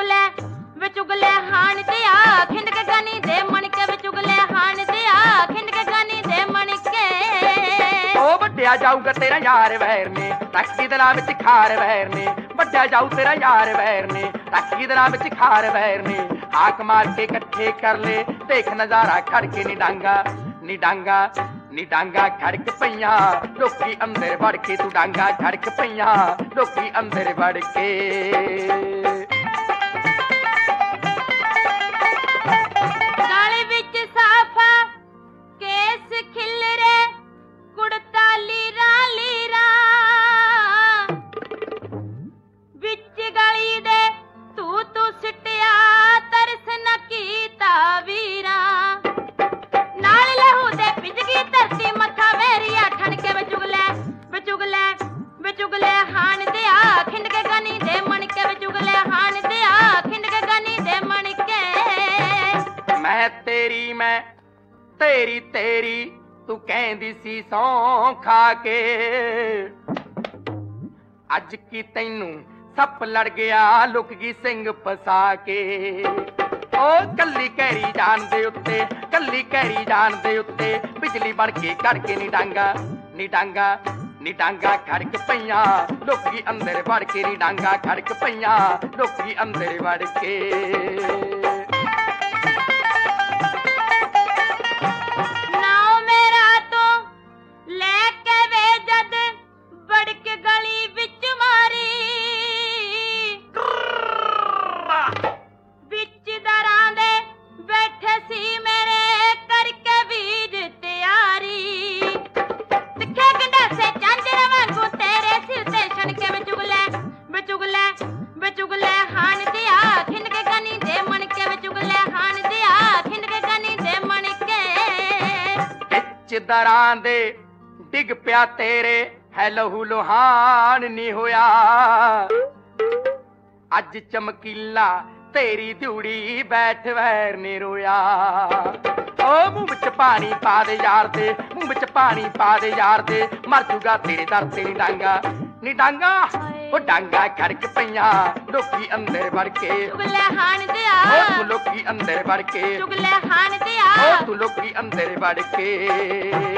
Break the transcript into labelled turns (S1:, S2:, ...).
S1: ਚੁਗਲੇ ਵੇ ਚੁਗਲੇ ਹਾਣ ਤੇ ਆ ਖਿੰਡ ਕੇ ਗਾਨੀ ਦੇ ਮਣ ਕੇ ਵੇ ਚੁਗਲੇ ਹਾਣ ਤੇ ਆ ਖਿੰਡ ਕੇ ਗਾਨੀ ਦੇ ਮਣ ਕੇ
S2: ਉਹ ਵੱਡਿਆ ਜਾਊਗਾ ਤੇਰਾ ਯਾਰ ਵੈਰ ਨੇ ਟੱਕੀ ਦਿਲਾਂ ਵਿੱਚ ਖਾਰ ਵੈਰ ਨੇ ਵੱਡਿਆ ਜਾਊ ਤੇਰਾ ਯਾਰ ਵੈਰ ਨੇ ਟੱਕੀ ਦਿਲਾਂ ਵਿੱਚ ਖਾਰ ਵੈਰ ਨੇ ਹਾਕ ਮਾਰ ਕੇ ਇਕੱਠੇ ਕਰ ਲੈ ਦੇਖ ਨਜ਼ਾਰਾ ਖੜ ਕੇ ਨੀ ਡਾਂਗਾ ਨੀ ਡਾਂਗਾ ਨੀ ਡਾਂਗਾ ਖੜਕ ਪਈਆਂ ਲੋਕੀ ਅੰਦਰ ਵੜ ਕੇ ਤੂੰ ਡਾਂਗਾ ਖੜਕ ਪਈਆਂ ਲੋਕੀ ਅੰਦਰ ਵੜ ਕੇ
S1: ਗਾਲੇ ਵਿੱਚ ਸਾਫਾ ਕੇਸ ਖਿਲਰੇ ਕੁੜਤਾ ਲੀਰਾ ਲੀਰਾ ਵਿੱਚ ਗਲੀ ਦੇ ਤੂੰ ਸਿੱਟਿਆ ਤਰਸ ਨਾ ਕੀਤਾ ਵੀਰਾ ਨਾਲ ਲਹੂ ਦੇ ਪਿਜਗੀ ਧਰਤੀ ਮੱਥਾ ਵੇਰੀਆ ਠਣ ਕੇ ਵੇ ਚੁਗਲੇ ਵੇ ਚੁਗਲੇ ਵੇ ਚੁਗਲੇ ਹਾਣ ਤੇ ਆ ਖਿੰਡ ਕੇ ਗਾਨੀ ਦੇ ਮਣ ਕੇ ਵੇ ਚੁਗਲੇ ਹਾਣ ਤੇ ਆ ਖਿੰਡ ਕੇ ਗਾਨੀ ਦੇ ਮਣ ਕੇ
S2: ਮੈਂ ਤੇਰੀ ਤੇਰੀ ਤੂੰ ਕਹਿੰਦੀ ਸੀ ਸੌਂ ਖਾ ਕੇ ਅੱਜ ਕੀ ਤੈਨੂੰ ਸੱਪ ਲੜ ਗਿਆ ਲੁਕ ਗਈ ਸਿੰਘ ਫਸਾ ਕੇ ਉਹ ਕੱਲੀ ਕਹਿਰੀ ਜਾਨ ਦੇ ਉੱਤੇ ਕੱਲੀ ਕਹਿਰੀ ਜਾਨ ਦੇ ਉੱਤੇ ਬਿਜਲੀ ਬਣ ਕੇ ਕਰਕੇ ਨੀ ਡਾਂਗਾ ਨੀ ਡਾਂਗਾ ਨੀ ਡਾਂਗਾ ਖੜਕ ਪਈਆਂ ਲੋਕੀ ਅੰਦਰ ਵੜ ਕੇ ਨੀ ਡਾਂਗਾ ਖੜਕ ਪਈਆਂ ਲੋਕੀ ਅੰਦਰ ਵੜ ਕੇ ਦਰਾਂ ਦੇ ਡਿੱਗ ਪਿਆ ਤੇਰੇ ਹੈ ਲਹੂ ਲੋਹਾਨ ਨੀ ਹੋਇਆ ਅੱਜ ਚਮਕੀਲਾ ਤੇਰੀ ਦਿਉੜੀ ਬੈਠ ਵੈਰ ਨੇ ਰੋਇਆ ਓ ਮੂੰਹ ਵਿੱਚ ਪਾਣੀ ਪਾ ਦੇ ਯਾਰ ਦੇ ਮੂੰਹ ਵਿੱਚ ਪਾਣੀ ਪਾ ਦੇ ਯਾਰ ਦੇ ਮਰ ਜੂਗਾ ਤੇਰੇ ਦਰ ਤੇ ਨੀ ਡਾਂਗਾ ਉਹ ਡਾਂਗਾ ਖੜਕ ਪਈਆਂ ਲੋਕੀ ਅੰਦਰ ਵੜ ਕੇ
S1: ਚੁਗਲੇ ਹਾਣ ਤੇ ਆ
S2: ਉਹ ਲੋਕੀ ਅੰਦਰ ਵੜ ਕੇ
S1: ਚੁਗਲੇ ਹਾਣ ਤੇ ਆ
S2: ਉਹ ਲੋਕੀ ਅੰਦਰ ਵੜ ਕੇ